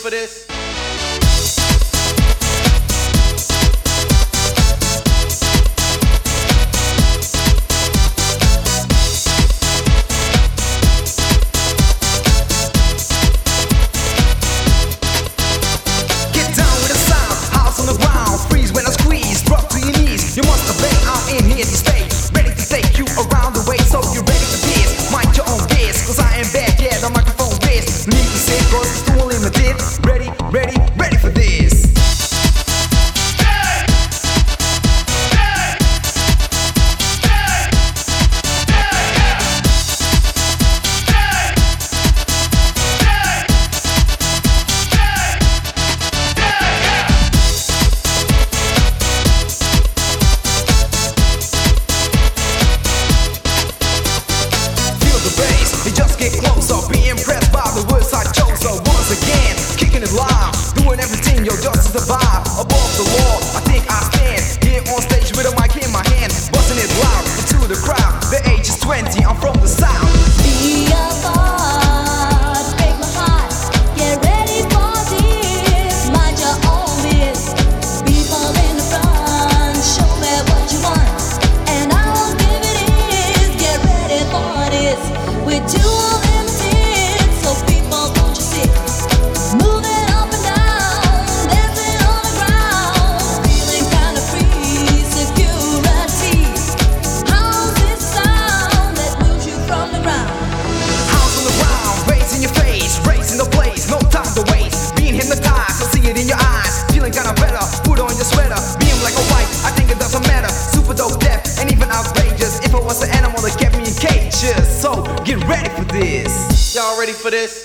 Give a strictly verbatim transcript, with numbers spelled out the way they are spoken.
for this? You must obey, I'm in here to stay, ready to take you around the way. So you ready for this? Mind your own biz, cause I am bad, yeah, the microphone wrist. Need to say, cause it's too limited. Ready, ready, ready for this. Get closer, be impressed by the words I chose. So once again, kicking it loud, doing everything, yo, just to survive. Above the law, I think I stand here on stage with a mic in my hand, busting it loud into the crowd. The age is twenty, I'm from the south. Be a part, break my heart. Get ready for this. Mind your own biz. People in the front, show me what you want, and I will give it is. Get ready for this. We're too If I was an animal that kept me in cages. So get ready for this. Y'all ready for this?